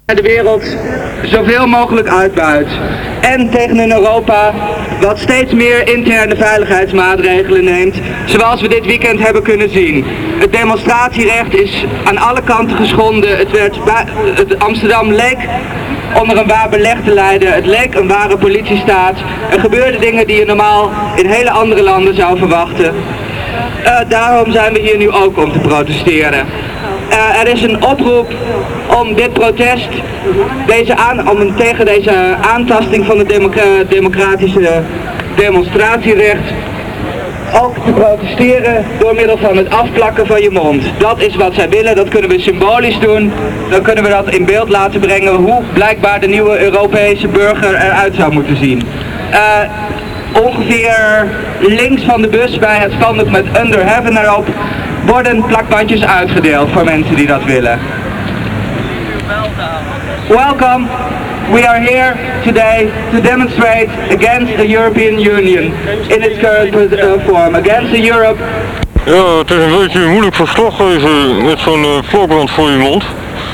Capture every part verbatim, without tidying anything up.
de wereld zoveel mogelijk uitbuit. En tegen een Europa wat steeds meer interne veiligheidsmaatregelen neemt, zoals we dit weekend hebben kunnen zien. Het demonstratierecht is aan alle kanten geschonden. Het werd het Amsterdam leek onder een waar beleg te leiden. Het leek een ware politiestaat. Er gebeurden dingen die je normaal in hele andere landen zou verwachten. Uh, daarom zijn we hier nu ook om te protesteren. Uh, er is een oproep om dit protest, deze aan, om tegen deze aantasting van het democra democratische demonstratierecht ook te protesteren door middel van het afplakken van je mond. Dat is wat zij willen, dat kunnen we symbolisch doen. Dan kunnen we dat in beeld laten brengen hoe blijkbaar de nieuwe Europese burger eruit zou moeten zien. Uh, ongeveer links van de bus bij het spandoek met Under Heaven erop worden plakbandjes uitgedeeld voor mensen die dat willen. Welcome. We are here today to demonstrate against the European Union in its current uh, form, against the Europe. Ja, het is een beetje moeilijk verslag geven met zo'n uh, plakband voor je mond.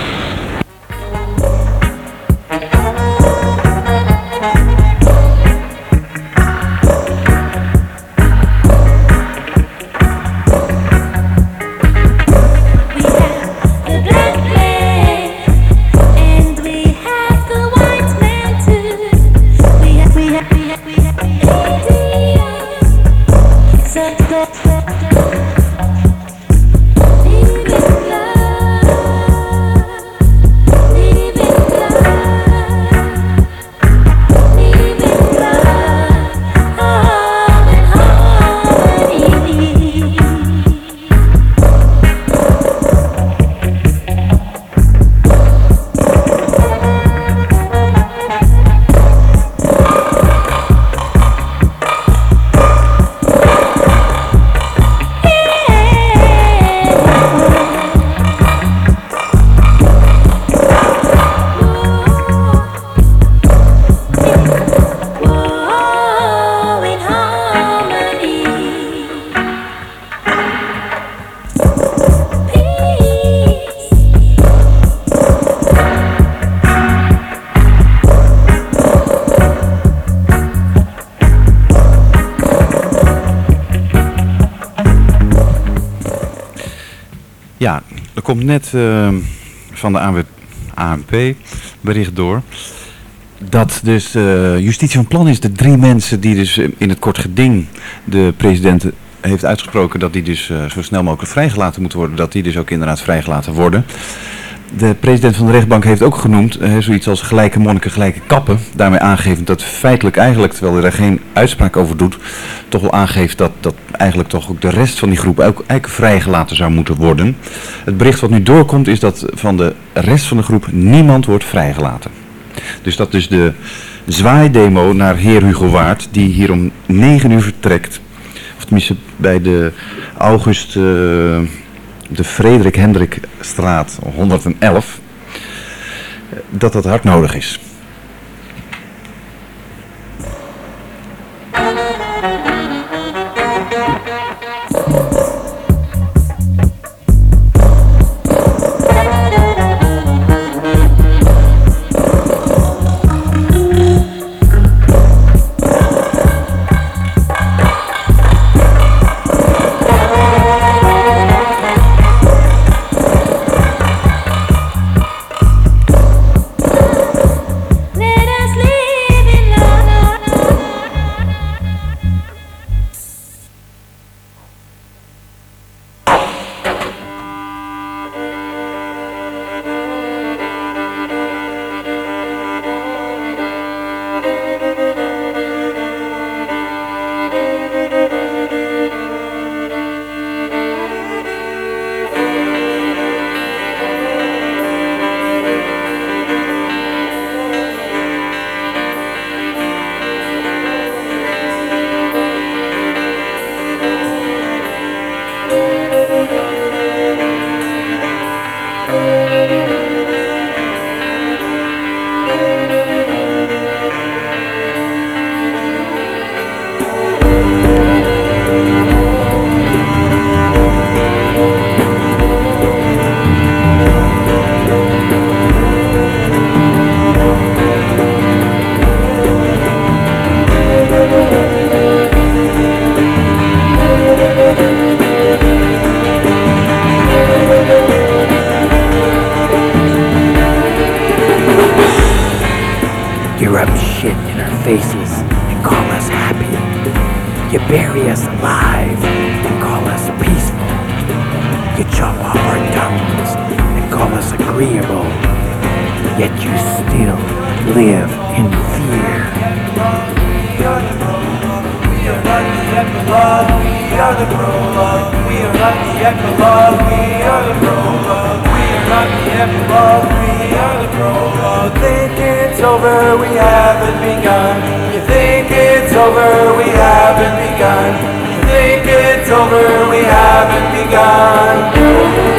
Ja, er komt net uh, van de A N P bericht door dat dus uh, justitie van plan is de drie mensen die dus in het kort geding de president heeft uitgesproken dat die dus uh, zo snel mogelijk vrijgelaten moeten worden, dat die dus ook inderdaad vrijgelaten worden. De president van de rechtbank heeft ook genoemd uh, zoiets als gelijke monniken, gelijke kappen. Daarmee aangevend dat feitelijk eigenlijk, terwijl hij er geen uitspraak over doet, toch wel aangeeft dat, dat eigenlijk toch ook de rest van die groep ook eigenlijk vrijgelaten zou moeten worden. Het bericht wat nu doorkomt is dat van de rest van de groep niemand wordt vrijgelaten. Dus dat is de zwaaidemo naar heer Hugo Waard, die hier om negen uur vertrekt. Of tenminste bij de August... Uh, de Frederik Hendrikstraat honderdelf, dat dat hard nodig is. shit in our faces and call us happy. You bury us alive and call us peaceful. You chop off our tongues and call us agreeable. Yet you still live in fear. We are the grown-up, we are not the epilogue. We are the grown-up, we are not the epilogue. We are the grown-up, we are not the epilogue. We are the grown-up. You think it's over, we haven't begun. You think it's over, we haven't begun. You think it's over, we haven't begun.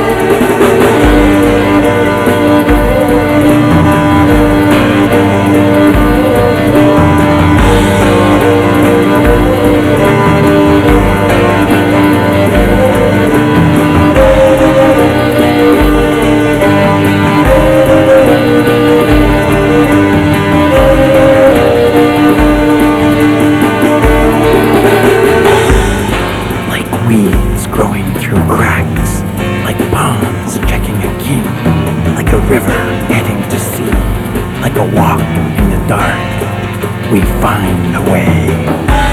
Growing through cracks, like pawns checking a king, like a river heading to sea, like a walk in the dark, we find a way.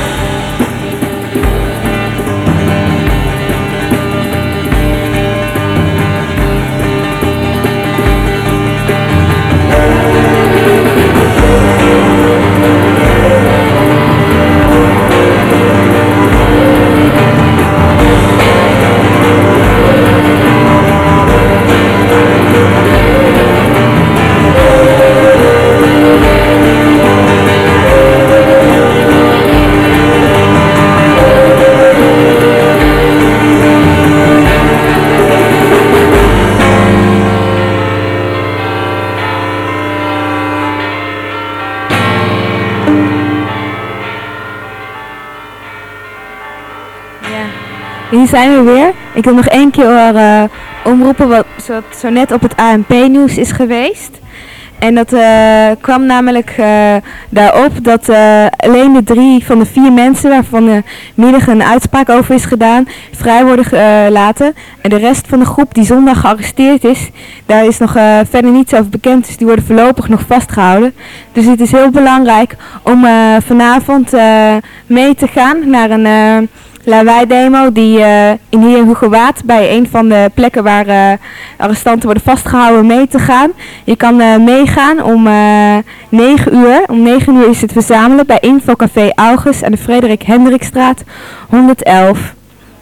Hier zijn we weer. Ik wil nog één keer uh, omroepen wat zo, zo net op het A N P-nieuws is geweest. En dat uh, kwam namelijk uh, daarop dat uh, alleen de drie van de vier mensen waarvan uh, middag een uitspraak over is gedaan, vrij worden gelaten. Uh, en de rest van de groep die zondag gearresteerd is, daar is nog uh, verder niets over bekend. Dus die worden voorlopig nog vastgehouden. Dus het is heel belangrijk om uh, vanavond uh, mee te gaan naar een uh, lawaai-demo die uh, in hier in Hoegewaard bij een van de plekken waar uh, arrestanten worden vastgehouden mee te gaan. Je kan uh, meegaan om uh, negen uur. Om negen uur is het verzamelen bij Infocafé August aan de Frederik Hendrikstraat honderd-elf.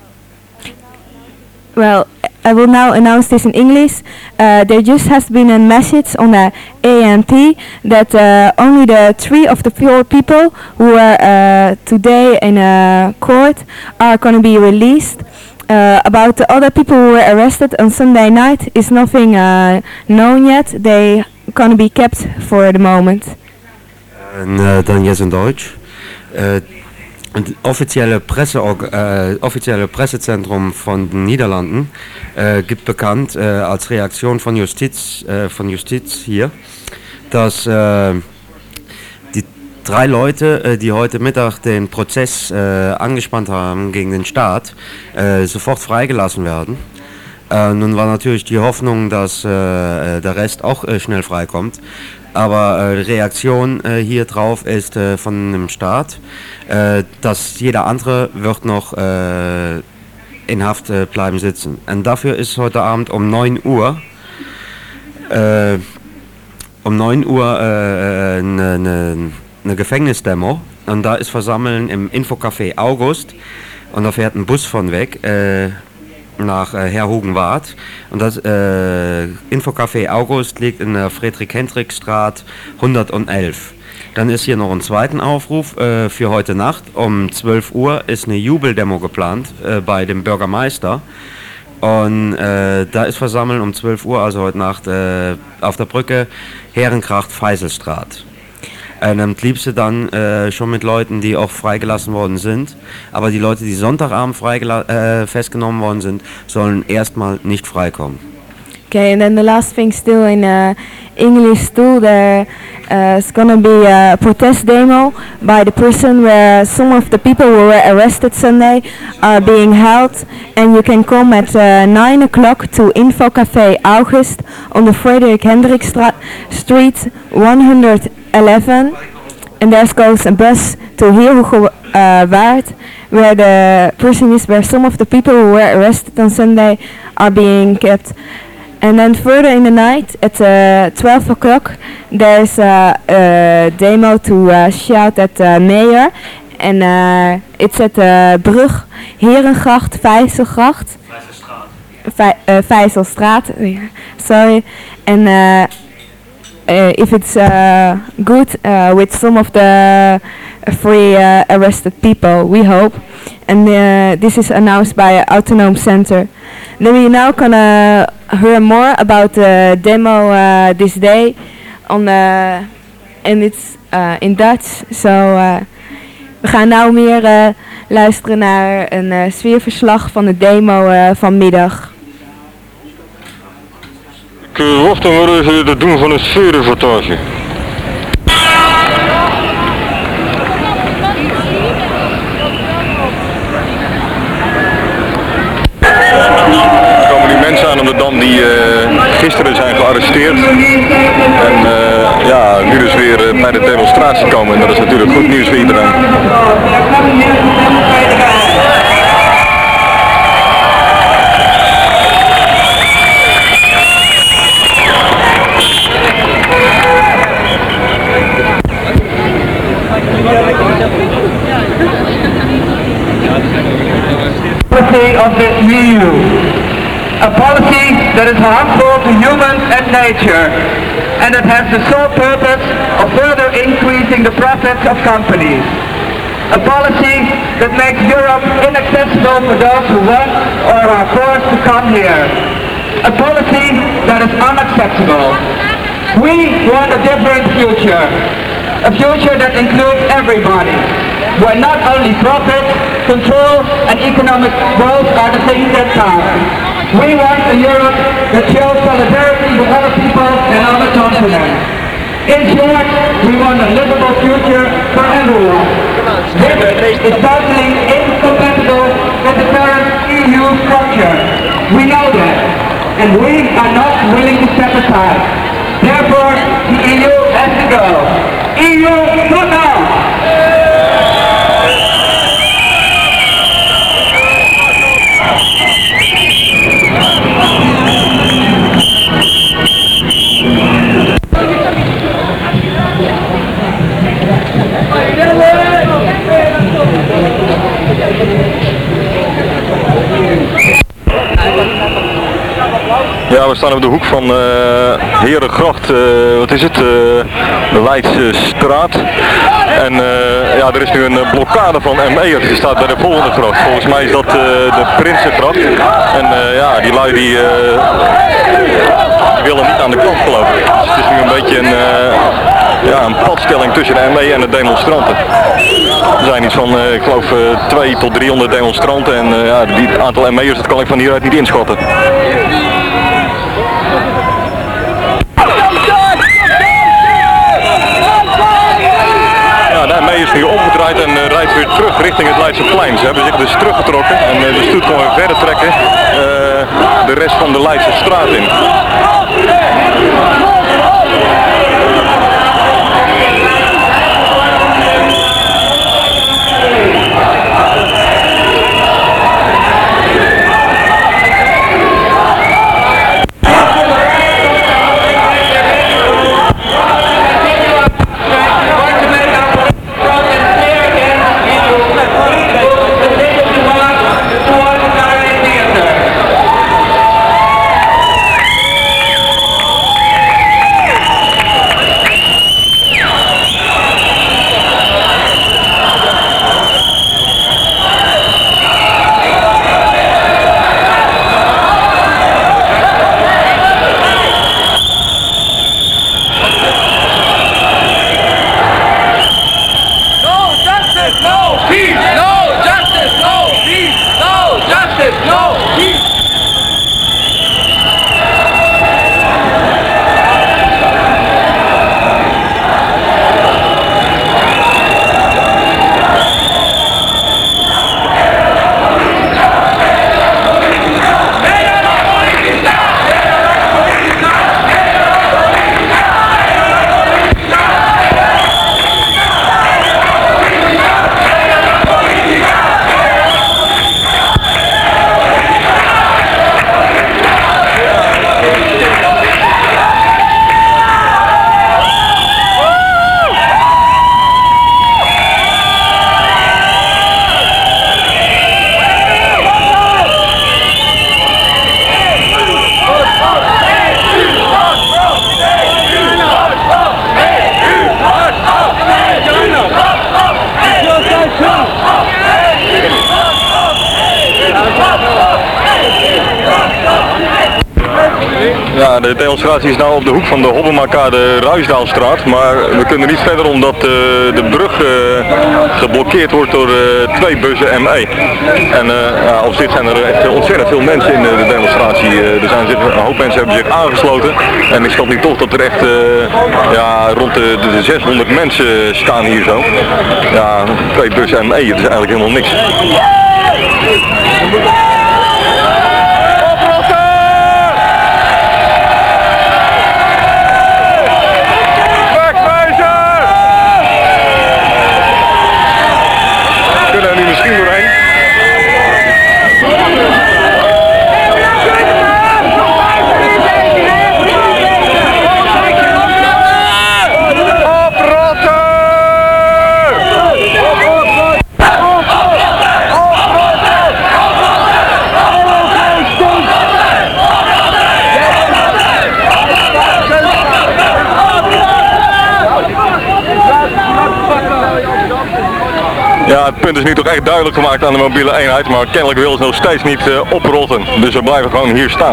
Well, I will now announce this in English. Uh, there just has been a message on the A N P that uh, only the three of the four people who are uh, today in uh, court are going to be released. Uh, about the other people who were arrested on Sunday night is nothing uh, known yet. They going to be kept for the moment. En uh, dan jetzt in Deutsch. Uh, Het offizielle, Presse, äh, offizielle Pressezentrum von den Niederlanden äh, gibt bekannt äh, als Reaktion von Justiz, äh, von Justiz hier, dass äh, die drei Leute, äh, die heute Mittag den Prozess äh, angespannt haben gegen den Staat, äh, sofort freigelassen werden. Äh, nun war natürlich die Hoffnung, dass äh, der Rest auch äh, schnell freikommt. Aber äh, Reaktion äh, hier drauf ist äh, von dem Staat, äh, dass jeder andere wird noch äh, in Haft äh, bleiben sitzen. Und dafür ist heute Abend um neun Uhr äh, um neun Uhr eine äh, ne, ne, ne Gefängnisdemo. Und da ist Versammeln im Infocafé August und da fährt ein Bus von weg. Äh, nach äh, Herhugenwart und das äh, Infocafé August liegt in der Friedrich-Hendrick-Straat hundertelf. Dann ist hier noch ein zweiten Aufruf äh, für heute Nacht. Um zwölf Uhr ist eine Jubeldemo geplant äh, bei dem Bürgermeister und äh, da ist Versammeln um zwölf Uhr, also heute Nacht äh, auf der Brücke Herrenkracht-Feiselstraat. Und am liebsten dann äh, schon mit Leuten, die auch freigelassen worden sind. Aber die Leute, die Sonntagabend äh, festgenommen worden sind, sollen erstmal nicht freikommen. Okay, and then the last thing still in uh, English too, there uh, is gonna be a protest demo by the prison where some of the people who were arrested Sunday are being held, and you can come at uh, nine o'clock to Infocafé August on the Frederik Hendrikstraat Street one hundred eleven. and there goes a bus to Heerhugowaard, uh, where the prison is where some of the people who were arrested on Sunday are being kept. And then further in the night, at uh, twelve o'clock, there's a, a demo to uh, shout at the mayor. And uh, it's at the Brug, Herengracht, Vijzelgracht. Vijzelstraat. Uh, Vijzelstraat, sorry. And uh, uh, if it's uh, good uh, with some of the free uh, arrested people, we hope. And uh, this is announced by an Autonoom Center. Then we now gonna hear more about the demo uh, this day on uh, and it's uh, in Dutch. So uh, we gaan nou meer uh, luisteren naar een uh, sfeerverslag van de demo uh, vanmiddag. Ik uh, wacht dan maar even het doen van een sfeerreportage. Aan de Dam die uh, gisteren zijn gearresteerd en uh, ja, nu dus weer uh, bij de demonstratie komen en dat is natuurlijk goed nieuws voor iedereen. Of the E U. A policy that is harmful to humans and nature, and that has the sole purpose of further increasing the profits of companies. A policy that makes Europe inaccessible for those who want or are forced to come here. A policy that is unacceptable. We want a different future. A future that includes everybody, where not only profit, control and economic growth are the things that count. We want a Europe that shows solidarity with other people and other continents. In short, we want a livable future for everyone. This is totally incompatible with the current E U structure. We know that, and we are not willing to step aside. Therefore, the E U has to go. E U, look out! Ja, we staan op de hoek van uh, Herengracht, uh, wat is het, uh, de Leidse straat. En uh, ja, er is nu een uh, blokkade van M E'ers, die staat bij de volgende gracht. Volgens mij is dat uh, de Prinsengracht. En uh, ja, die lui die, uh, die willen niet aan de kant geloof ik. Dus het is nu een beetje een, uh, ja, een padstelling tussen de M E en de demonstranten. Er zijn iets van, uh, ik geloof, uh, twee tot driehonderd demonstranten en uh, ja, die, het aantal M E'ers dat kan ik van hieruit niet inschatten. Ja, de M E is nu omgedraaid en uh, rijdt weer terug richting het Leidseplein. Ze hebben zich dus teruggetrokken en uh, de stoet kan weer verder trekken uh, de rest van de Leidse straat in. de demonstratie is nou op de hoek van de Hobbemakade Ruisdaalstraat, maar we kunnen niet verder omdat uh, de brug uh, geblokkeerd wordt door uh, twee bussen M E. En uh, ja, op zich zijn er echt ontzettend veel mensen in uh, de demonstratie. Uh, er zijn zich, een hoop mensen hebben zich aangesloten en ik schat nu toch dat er echt uh, ja, rond de, de, de zeshonderd mensen staan hier zo. Ja, twee bussen M E, dat is eigenlijk helemaal niks. Kunnen er nu misschien doorheen? Ja, het punt is nu toch echt duidelijk gemaakt aan de mobiele eenheid, maar kennelijk willen ze nog steeds niet uh, oprotten. Dus we blijven gewoon hier staan.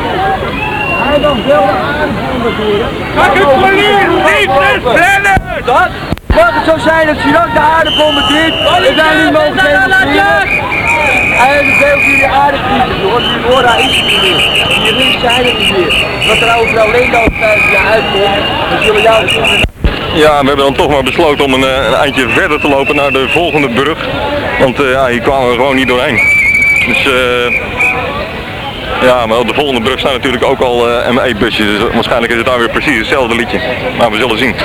Dat? Mag het zo zijn dat Chirac de aardebommen doet en wij niet mogen demonstreren? En de veel jullie aardeprieten, hoor, die horen daar iets niet meer. Die links zijn er niet meer. Wat er over alleen al vijf jaar uitkomt, dat zullen jou kinderen... Ja, we hebben dan toch maar besloten om een, een eindje verder te lopen naar de volgende brug. Want uh, ja, hier kwamen we gewoon niet doorheen. Dus uh, ja, maar op de volgende brug staan natuurlijk ook al uh, M E-busjes. Dus waarschijnlijk is het daar weer precies hetzelfde liedje. Maar we zullen zien.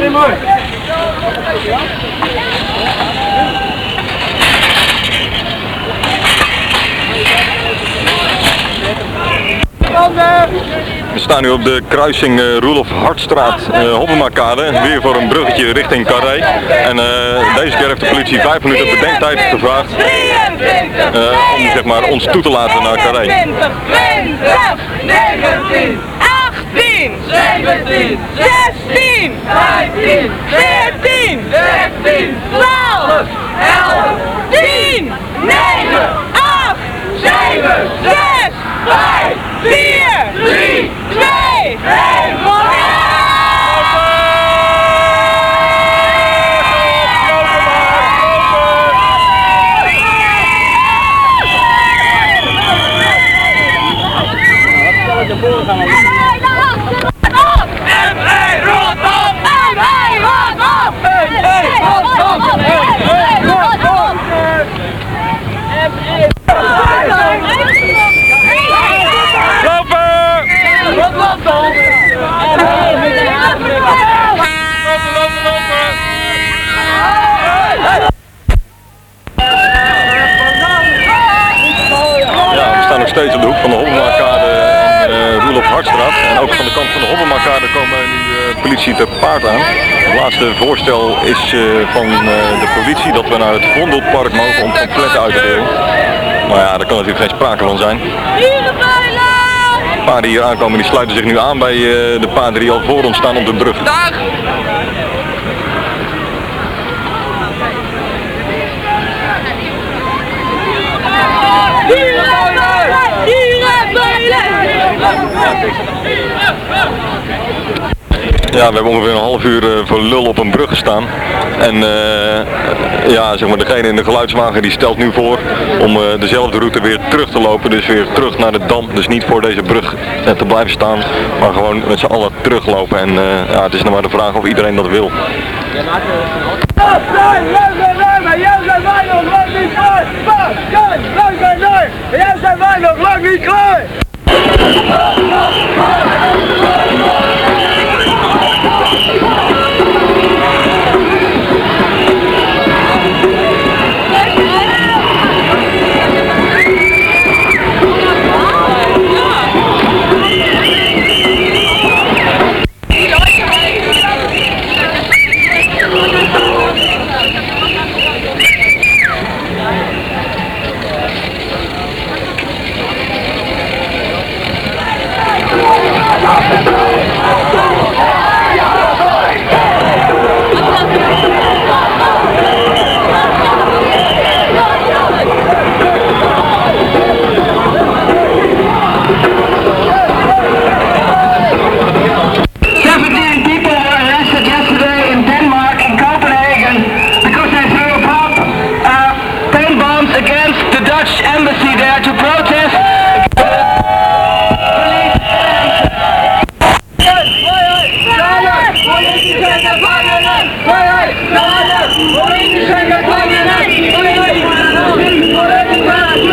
We staan nu op de kruising uh, Roelof Hartstraat, uh, Hobbemakade, weer voor een bruggetje richting Carré. En uh, deze keer heeft de politie vijf minuten bedenktijd gevraagd uh, om zeg maar, ons toe te laten naar Carré. twintig, negentien, achttien, zeventien, zestien, vijftien, veertien, dertien, twaalf, elf, tien, negen, acht, zeven, zes, vijf, vier, drie, twee, één, steeds op de hoek van de Hobbemakade en uh, Roelof Hartstraat. En ook van de kant van de Hobbemakade komen nu uh, politie te paard aan. Het laatste voorstel is uh, van uh, de politie dat we naar het Vondelpark mogen om compleet uit te delen. Maar ja, daar kan natuurlijk geen sprake van zijn. De paarden die hier aankomen die sluiten zich nu aan bij uh, de paarden die al voor ons staan op de brug. Ja, we hebben ongeveer een half uur uh, voor lul op een brug gestaan. En uh, ja, zeg maar, degene in de geluidswagen die stelt nu voor om uh, dezelfde route weer terug te lopen. Dus weer terug naar de Dam. Dus niet voor deze brug uh, te blijven staan, maar gewoon met z'n allen teruglopen. En uh, ja, het is nog maar de vraag of iedereen dat wil. Jij zijn wij nog lang niet klaar! Politische gevangenen, vrijheid, vrijheid, politische gevangenen, vrijheid, politische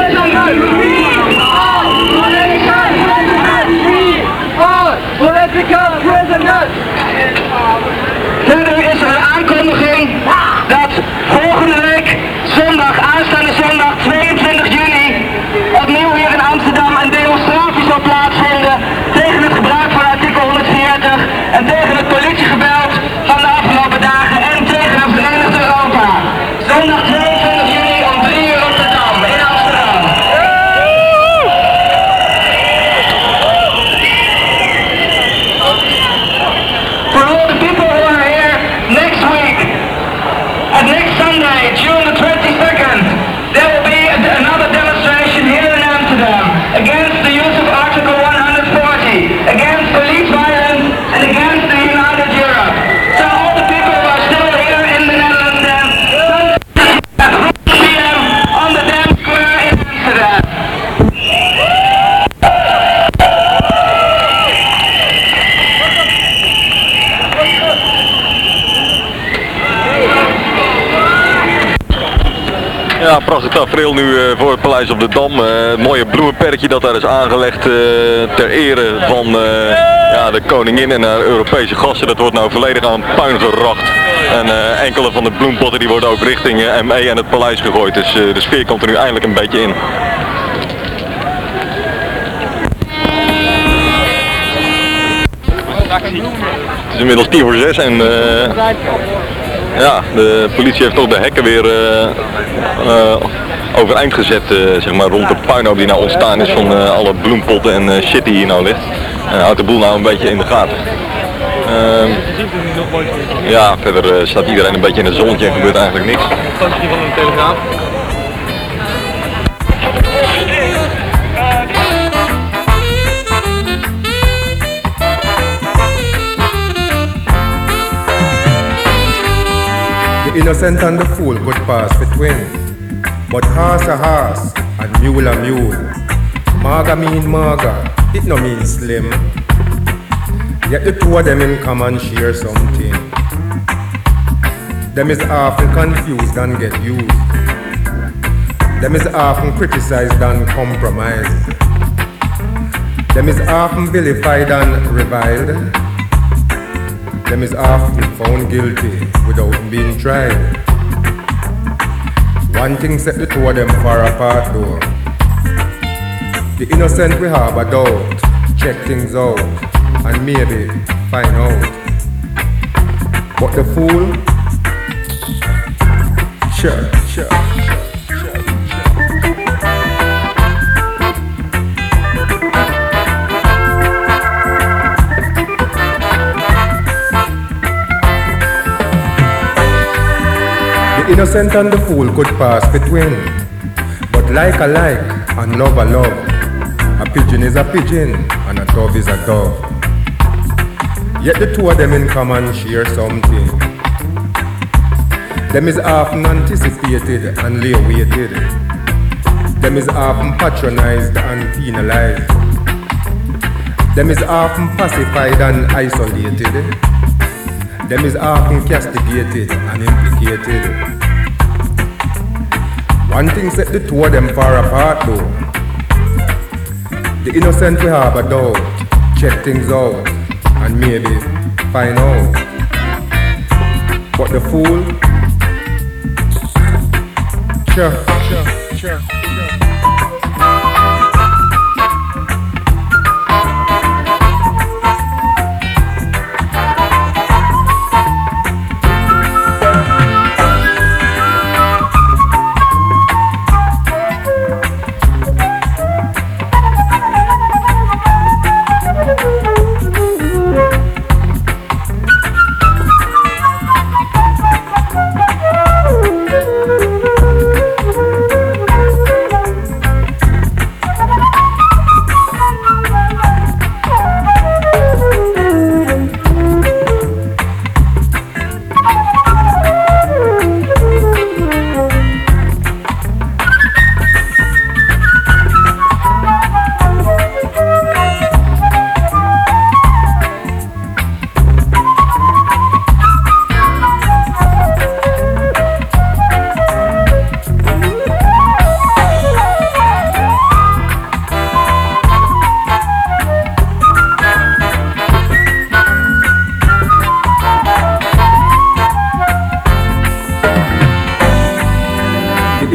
political prisoners. Verder is er een aankondiging dat volgende week, zondag, aanstaande zondag tweeëntwintig juni, opnieuw hier in Amsterdam een demonstratie zal plaatsvinden tegen het gebruik van artikel honderdveertig en tegen het politiegeweld van de afgelopen dagen en tegen een verenigd Europa. Zondag tweeëntwintig juni om drie uur Rotterdam in Amsterdam. For all the people who are here next week, and next Sunday, June the twenty-second, there will be a, another demonstration here in Amsterdam against the use of Article one hundred forty, against police violence, and against the United Europe. So all the people who are still here in the Netherlands then, Sunday at four p m on the Dam Square in Amsterdam. Ja, prachtig tafereel nu uh, voor het Paleis op de Dam. Uh, het mooie bloemenperkje dat daar is aangelegd uh, ter ere van uh, ja, de koningin en haar Europese gasten. Dat wordt nou volledig aan puin geracht. En uh, enkele van de bloempotten die worden ook richting uh, M E en het paleis gegooid. Dus uh, de sfeer komt er nu eindelijk een beetje in. Het is inmiddels tien voor zes en uh, ja, de politie heeft toch de hekken weer uh, uh, overeind gezet, uh, zeg maar, rond de puinhoop die nou ontstaan is van uh, alle bloempotten en uh, shit die hier nou ligt. En houdt de boel nou een beetje in de gaten. Uh, ja, verder uh, staat iedereen een beetje in het zonnetje en gebeurt eigenlijk niks. Fotootje van de Telegraaf. The innocent and the fool could pass between, but horse a horse and mule a mule. Marga mean marga, it no mean slim. Yet the two of them in common share something. Them is often confused and get used. Them is often criticized and compromised. Them is often vilified and reviled. Them is often found guilty without being tried. One thing set the two of them far apart though. The innocent we have a doubt, check things out, and maybe find out. But the fool, sure, sure. The innocent and the fool could pass between, but like a like and love a love. A pigeon is a pigeon and a dove is a dove. Yet the two of them in common share something. Them is often anticipated and lay-weighted. Them is often patronized and penalized. Them is often pacified and isolated. Them is often castigated and implicated. One thing set the two of them far apart though. The innocent we have a doubt, check things out, and maybe find out. But the fool, sure, sure, sure.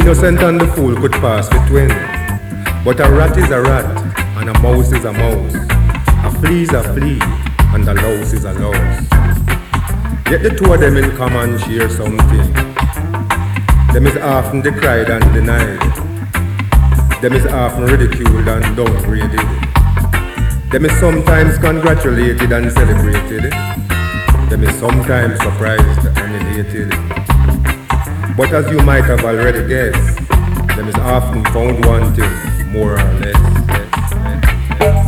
innocent and the fool could pass between. But a rat is a rat, and a mouse is a mouse. A flea is a flea, and a louse is a louse. Yet the two of them in common share something. Them is often decried and denied. Them is often ridiculed and downgraded. Them is sometimes congratulated and celebrated. Them is sometimes surprised and elated. But as you might have already guessed, them is often found wanting, more or less. less, less, less.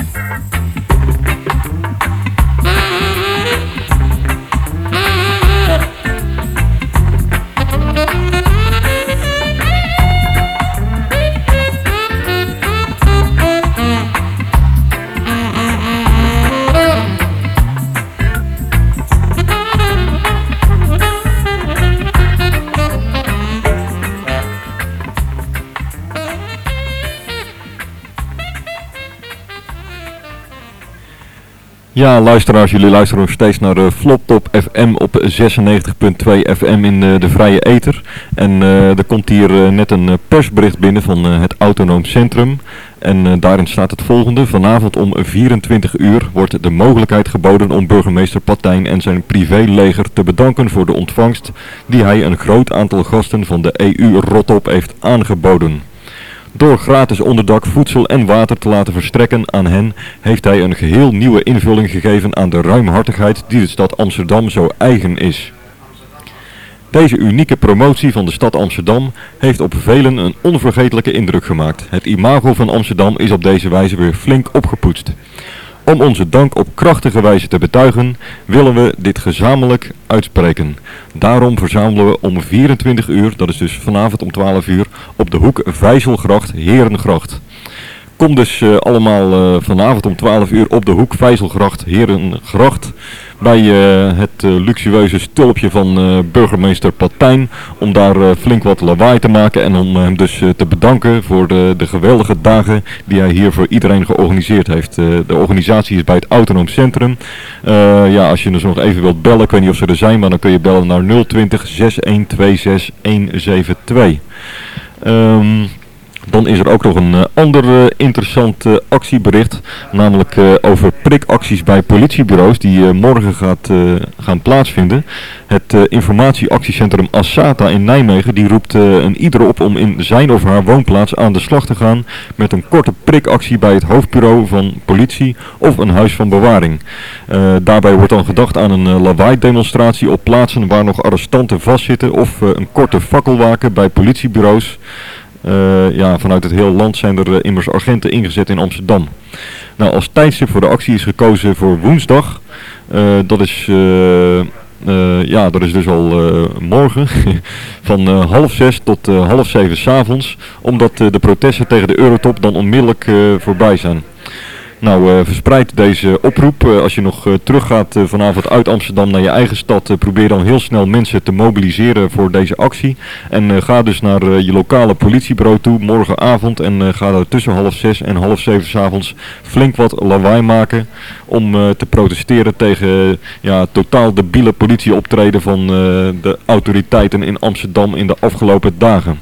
Ja, luisteraars, jullie luisteren nog steeds naar uh, Floptop F M op zesennegentig punt twee F M in uh, de vrije ether. En uh, er komt hier uh, net een uh, persbericht binnen van uh, het Autonoom Centrum. En uh, daarin staat het volgende. Vanavond om vierentwintig uur wordt de mogelijkheid geboden om burgemeester Patijn en zijn privéleger te bedanken voor de ontvangst die hij een groot aantal gasten van de E U-rotop heeft aangeboden. Door gratis onderdak, voedsel en water te laten verstrekken aan hen, heeft hij een geheel nieuwe invulling gegeven aan de ruimhartigheid die de stad Amsterdam zo eigen is. Deze unieke promotie van de stad Amsterdam heeft op velen een onvergetelijke indruk gemaakt. Het imago van Amsterdam is op deze wijze weer flink opgepoetst. Om onze dank op krachtige wijze te betuigen, willen we dit gezamenlijk uitspreken. Daarom verzamelen we om vierentwintig uur, dat is dus vanavond om twaalf uur, op de hoek Vijzelgracht, Herengracht. Kom dus uh, allemaal uh, vanavond om twaalf uur op de hoek Vijzelgracht, Herengracht. Bij uh, het uh, luxueuze stulpje van uh, burgemeester Patijn. Om daar uh, flink wat lawaai te maken en om hem dus uh, te bedanken voor de, de geweldige dagen die hij hier voor iedereen georganiseerd heeft. Uh, de organisatie is bij het Autonoom Centrum. Uh, ja, als je dus nog even wilt bellen, ik weet niet of ze er zijn, maar dan kun je bellen naar nul twintig, zes een twee zes, een zeven twee. Um, Dan is er ook nog een uh, ander uh, interessant uh, actiebericht, namelijk uh, over prikacties bij politiebureaus die uh, morgen gaat, uh, gaan plaatsvinden. Het uh, informatieactiecentrum Assata in Nijmegen die roept uh, een ieder op om in zijn of haar woonplaats aan de slag te gaan met een korte prikactie bij het hoofdbureau van politie of een huis van bewaring. Uh, daarbij wordt dan gedacht aan een uh, lawaai-demonstratie op plaatsen waar nog arrestanten vastzitten of uh, een korte fakkelwaken bij politiebureaus. Uh, ja, vanuit het hele land zijn er uh, immers agenten ingezet in Amsterdam. Nou, als tijdstip voor de actie is gekozen voor woensdag. Uh, dat is... Uh, Uh, ja, dat is dus al uh, morgen van uh, half zes tot uh, half zeven 's avonds, omdat uh, de protesten tegen de Eurotop dan onmiddellijk uh, voorbij zijn. Nou, uh, verspreid deze oproep. Uh, als je nog uh, teruggaat uh, vanavond uit Amsterdam naar je eigen stad, uh, probeer dan heel snel mensen te mobiliseren voor deze actie. En uh, ga dus naar uh, je lokale politiebureau toe morgenavond en uh, ga daar tussen half zes en half zeven 's avonds flink wat lawaai maken om uh, te protesteren tegen uh, ja, totaal debiele politieoptreden van uh, de autoriteiten in Amsterdam in de afgelopen dagen.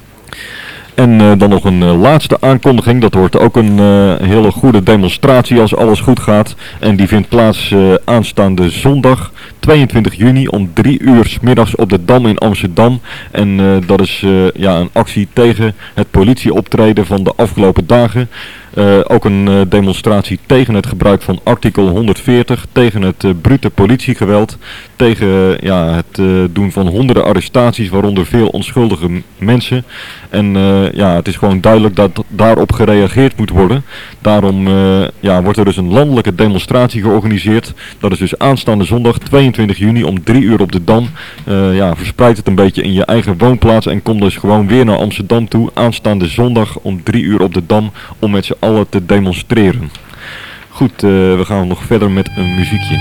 En uh, dan nog een uh, laatste aankondiging. Dat wordt ook een uh, hele goede demonstratie als alles goed gaat. En die vindt plaats uh, aanstaande zondag tweeëntwintig juni om drie uur 's middags op de Dam in Amsterdam. En uh, dat is uh, ja, een actie tegen het politieoptreden van de afgelopen dagen. Uh, ook een uh, demonstratie tegen het gebruik van artikel honderdveertig, tegen het uh, brute politiegeweld, tegen uh, ja, het uh, doen van honderden arrestaties, waaronder veel onschuldige m- mensen. En uh, ja, het is gewoon duidelijk dat daarop gereageerd moet worden. Daarom uh, ja, wordt er dus een landelijke demonstratie georganiseerd. Dat is dus aanstaande zondag tweeëntwintig juni om drie uur op de Dam. Uh, ja, verspreid het een beetje in je eigen woonplaats en kom dus gewoon weer naar Amsterdam toe. Aanstaande zondag om drie uur op de Dam om met z'n allen te demonstreren. Goed, uh, we gaan nog verder met een muziekje.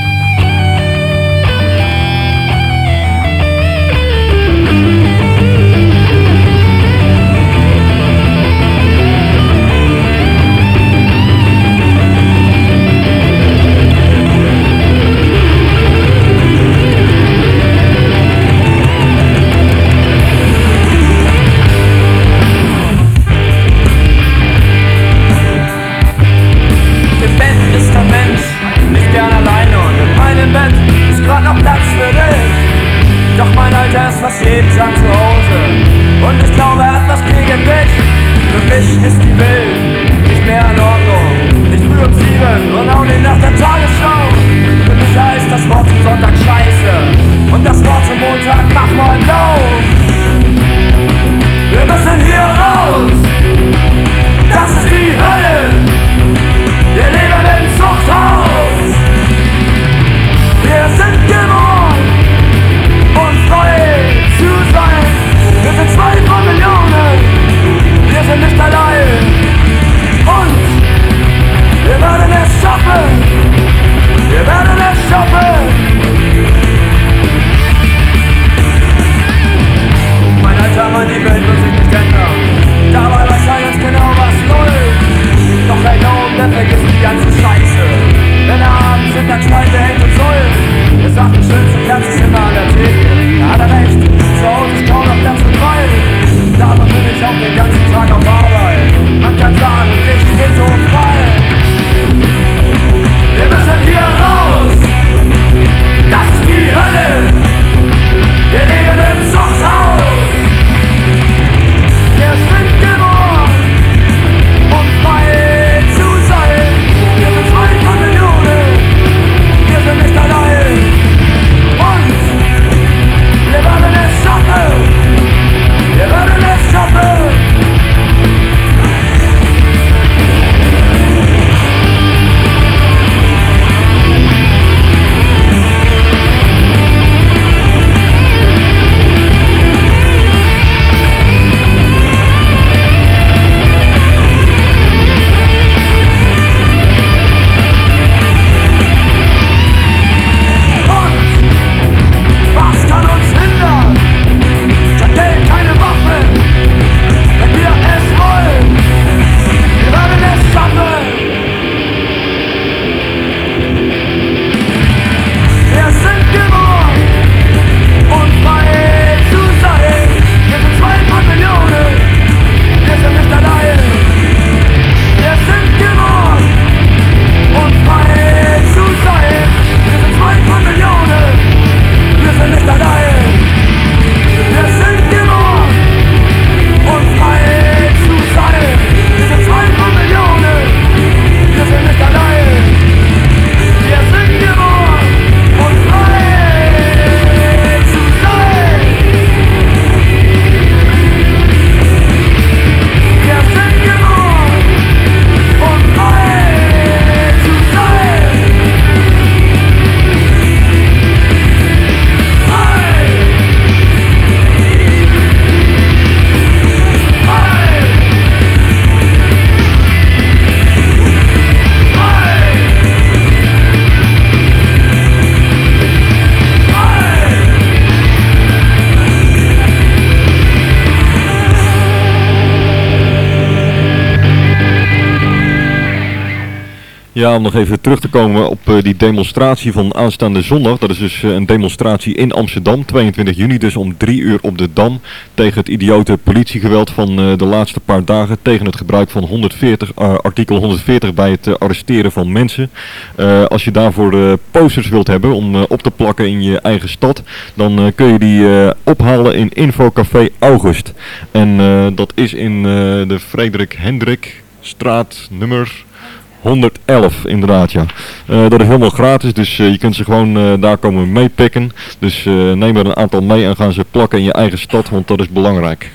Ja, om nog even terug te komen op uh, die demonstratie van aanstaande zondag. Dat is dus uh, een demonstratie in Amsterdam, tweeëntwintig juni, dus om drie uur op de Dam. Tegen het idiote politiegeweld van uh, de laatste paar dagen. Tegen het gebruik van honderdveertig, uh, artikel honderdveertig bij het uh, arresteren van mensen. Uh, als je daarvoor uh, posters wilt hebben om uh, op te plakken in je eigen stad, dan uh, kun je die uh, ophalen in Infocafé August. En uh, dat is in uh, de Frederik Hendrik straat nummer honderdelf inderdaad, ja. Uh, dat is helemaal gratis, dus uh, je kunt ze gewoon uh, daar komen meepikken. Dus uh, neem er een aantal mee en gaan ze plakken in je eigen stad, want dat is belangrijk.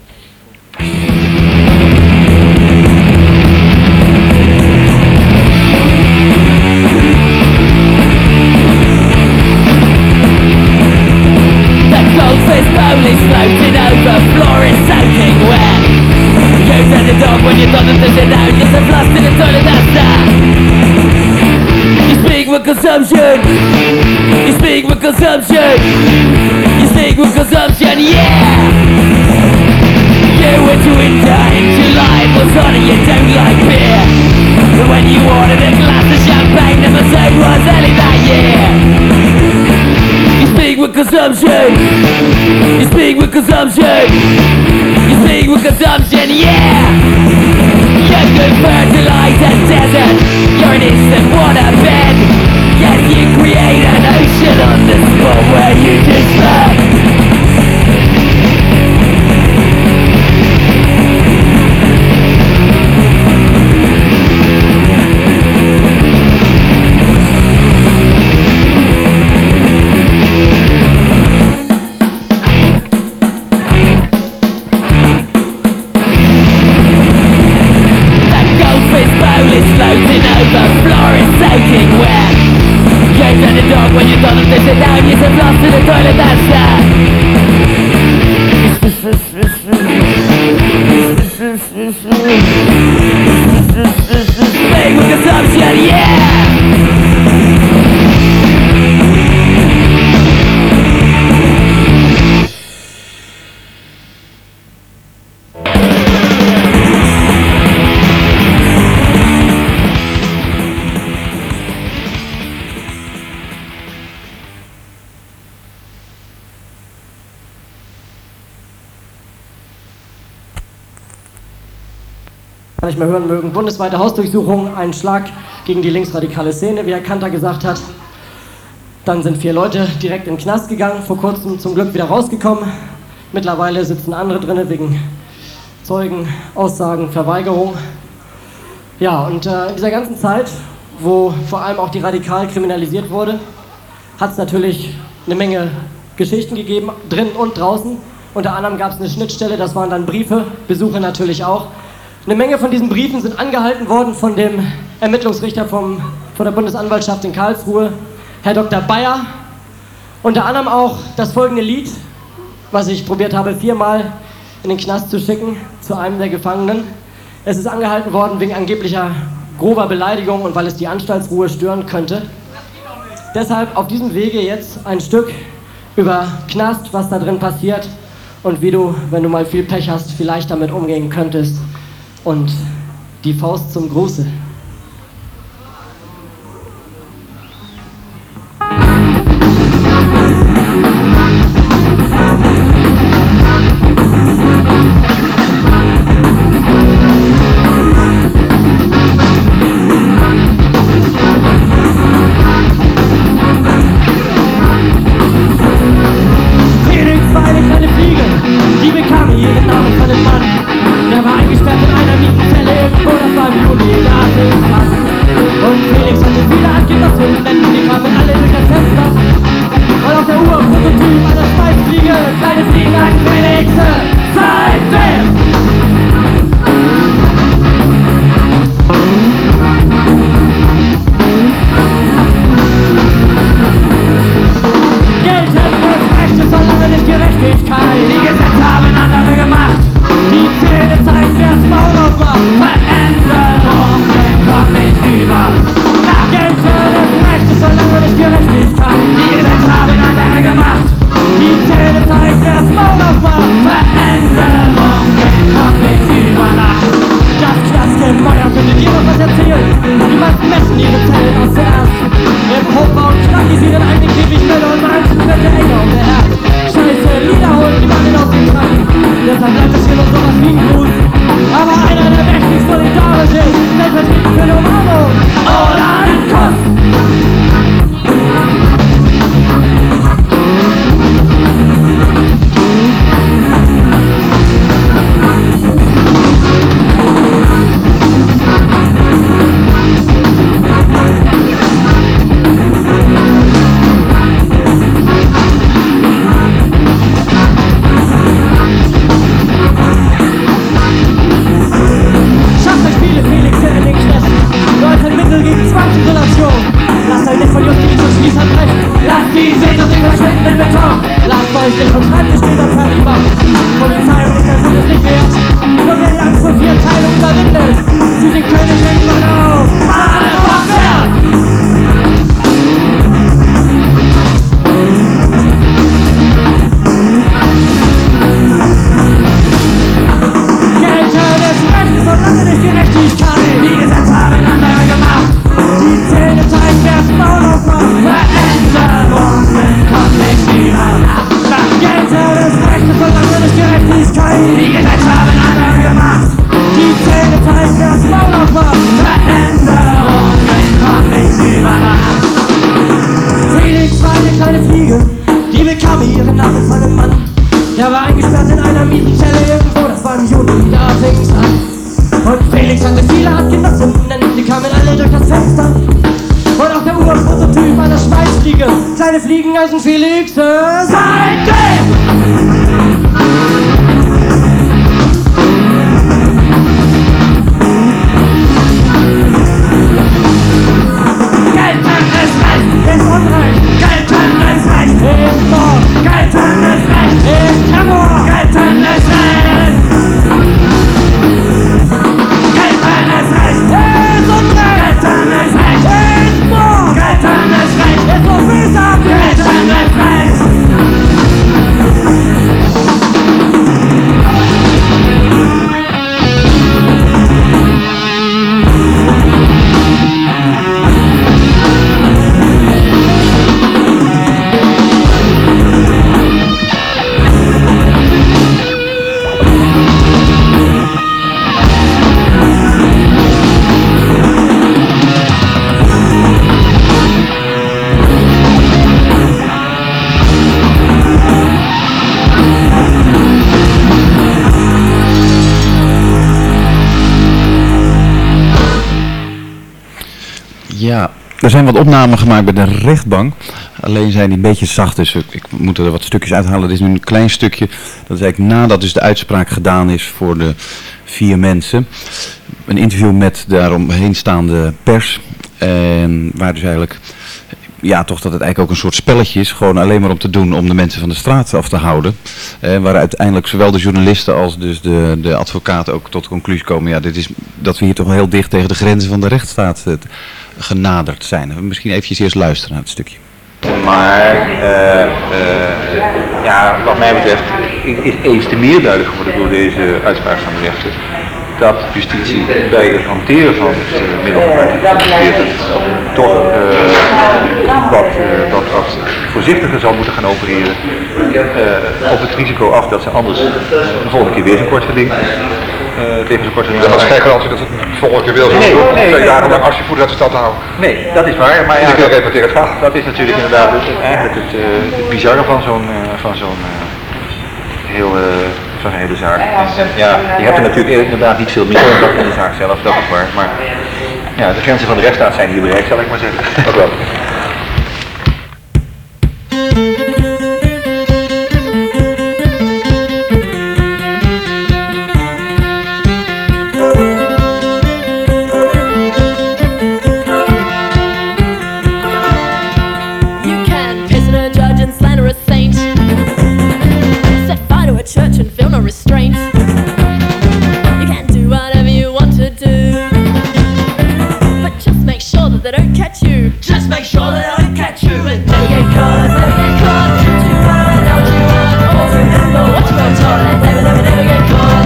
Goldfish Polish floating over, floor is soaking wet. You turn the dog when you thought that there's an out, it's a blast in the toilet, that's that. You speak with consumption, you speak with consumption, you speak with consumption, yeah. You went to India in July, was on it, you don't like beer. But when you ordered a glass of champagne, the mistake was early that year. You speak with consumption, you speak with consumption, you speak with consumption, yeah. You could fertilize a desert, you're an instant waterbed. Yet you create an ocean on the spot where you just left. Floating over, floor is soaking wet. You turn the dog when you thought that they sit down, you said lost to the toilet, that's that. Big with consumption, yeah. Nicht mehr hören mögen. Bundesweite Hausdurchsuchung, ein Schlag gegen die linksradikale Szene, wie Herr Kanter gesagt hat. Dann sind vier Leute direkt in den Knast gegangen, vor kurzem zum Glück wieder rausgekommen. Mittlerweile sitzen andere drin wegen Zeugen, Aussagen, Verweigerung. Ja, und äh, in dieser ganzen Zeit, wo vor allem auch die radikal kriminalisiert wurde, hat es natürlich eine Menge Geschichten gegeben, drinnen und draußen. Unter anderem gab es eine Schnittstelle, das waren dann Briefe, Besuche natürlich auch. Eine Menge von diesen Briefen sind angehalten worden von dem Ermittlungsrichter vom, von der Bundesanwaltschaft in Karlsruhe, Herr Doktor Bayer. Unter anderem auch das folgende Lied, was ich probiert habe, viermal in den Knast zu schicken, zu einem der Gefangenen. Es ist angehalten worden wegen angeblicher grober Beleidigung und weil es die Anstaltsruhe stören könnte. Deshalb auf diesem Wege jetzt ein Stück über Knast, was da drin passiert und wie du, wenn du mal viel Pech hast, vielleicht damit umgehen könntest. Und die Faust zum Gruße. Namen von dem Mann, der war eingesperrt in einer Mietenzelle im Monat beim Juli. ich den vom Schreibtisch steht und fertig macht. Polizei und der sind es nicht wert. Nur wer die Angst vor vier Teilen überwindet, zieht den König irgendwann auf. Bahnhofwärts! Solange nicht Gerechtigkeit die Gesetze haben andere gemacht. Die Zähne zeigen, wer das Maul aufmacht. Veränderungen kommt nicht wieder nach. Das Geld des Rechtes, solange nicht Gerechtigkeit die Gesetze haben andere gemacht. Die Zähne zeigen, wer das Maul aufmacht. Veränderungen kommt nicht wieder nach. Felix war eine kleine Fliege, die bekam ihren Namen von einem Mann. Der war eingesperrt in einer miesen Zelle irgendwo, das war im Juni, da fing's an. Und Felix hatte viele Artgenossen, denn die kamen alle durch das Fenster. Und auch der Urprototyp einer Schweißfliege, kleine Fliegen heißen Felix, äh, seitdem! Gelten ist Recht, ist Unrecht. Gelten ist Recht, ist Mord. Gelten ist Recht, ist Terror. Gelten ist Recht. Gelten ist Recht, ist Unrecht. Gelten ist Recht, ist Mord. Gelten ist Recht, ist so mühsam. Gelten ist Recht. Ja, er zijn wat opnamen gemaakt bij de rechtbank. Alleen zijn die een beetje zacht, dus ik, ik moet er wat stukjes uithalen. Dit is nu een klein stukje. Dat is eigenlijk nadat dus de uitspraak gedaan is voor de vier mensen. Een interview met daaromheen staande pers. En waar dus eigenlijk, ja, toch dat het eigenlijk ook een soort spelletje is. Gewoon alleen maar om te doen om de mensen van de straat af te houden. Eh, waar uiteindelijk zowel de journalisten als dus de, de advocaten ook tot de conclusie komen. Ja, dit is dat we hier toch wel heel dicht tegen de grenzen van de rechtsstaat uh, genaderd zijn. Misschien eventjes eerst luisteren naar het stukje. Maar uh, uh, ja, wat mij betreft is eens te meer duidelijk geworden door deze uitspraak van de rechter dat justitie bij het hanteren van het uh, middel van vijftig toch uh, wat, uh, wat, wat voorzichtiger zal moeten gaan opereren uh, op het risico af dat ze anders uh, de volgende keer weer zijn korte ding. Uh, tegen zijn korte ding. Dat is geen garantie dat het de volgende keer wil zijn. Nee, nee, nee, twee dagen lang actievoerder uit de stad te houden. Nee, dat is waar. Maar ja, dat, het gaat. dat is natuurlijk inderdaad het, eigenlijk het, uh, het bizarre van zo'n uh, van zo'n uh, heel uh, zo'n hele zaak. En, en, ja, je hebt er natuurlijk inderdaad niet veel meer dan in de zaak zelf, dat is waar. Maar ja, de grenzen van de rechtsstaat zijn hier bereikt, zal ik maar zeggen. Dat wel. Church and feel no restraint. You can do whatever you want to do, but just make sure that they don't catch you. Just make sure that they don't catch you. And never get caught, never get caught. Do what I know you want. Always remember what you were taught, and never, never, never get caught.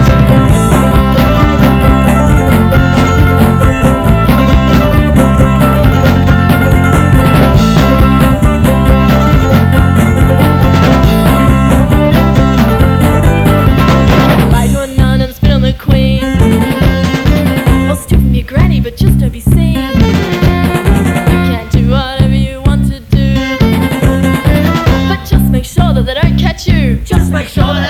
But just don't be seen. You can do whatever you want to do, but just make sure that they don't catch you. Just make sure that